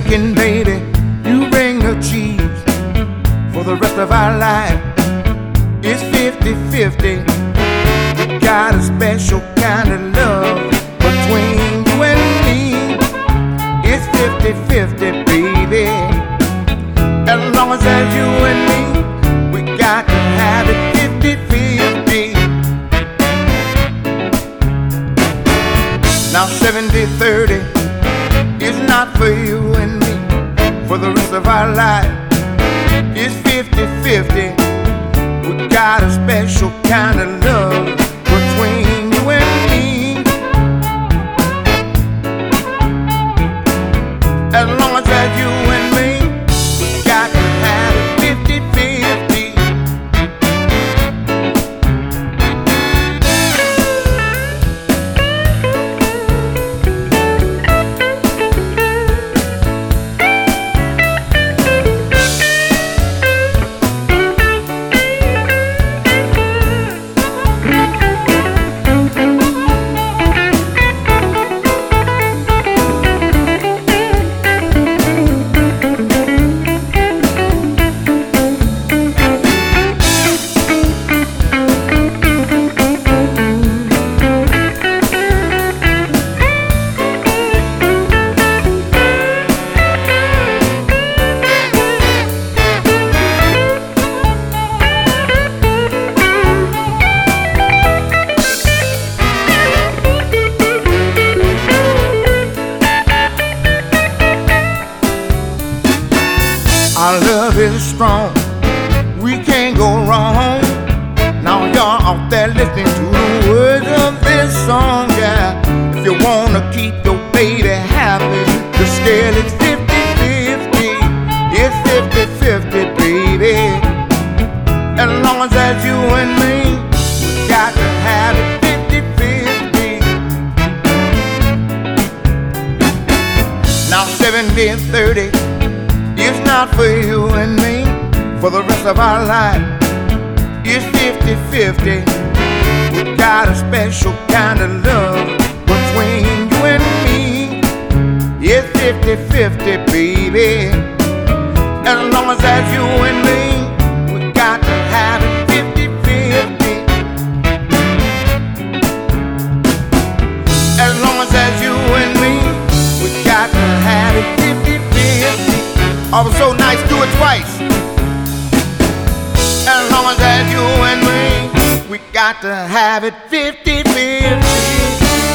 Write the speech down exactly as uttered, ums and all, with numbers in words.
chicken, baby, you bring the cheese. For the rest of our life, it's fifty fifty. We got a special kind of love between you and me. It's fifty fifty, baby. As long as there's you and me, we got to have it fifty fifty. Now seventy thirty is not for you and me. For the rest of our life, it's fifty fifty. We got a special kind of love between you and me. As long as there's you and me, we got to have it fifty fifty. Our love is strong, we can't go wrong. Now you're out there listening to the words of this song, yeah. If you wanna keep your baby happy, the scale is fifty fifty. It's fifty fifty, baby. As long as that's you and me, we got to have it fifty fifty. Now seventy thirty, it's not for you and me. For the rest of our life, it's fifty fifty. We got a special kind of love between you and me. It's fifty fifty, baby. As long as that's you and me, we got to have it fifty fifty. As long as that's you and me, we got to have it fifty fifty. Oh, it was so nice, do it twice. As long as that's you and me, we got to have it fifty fifty.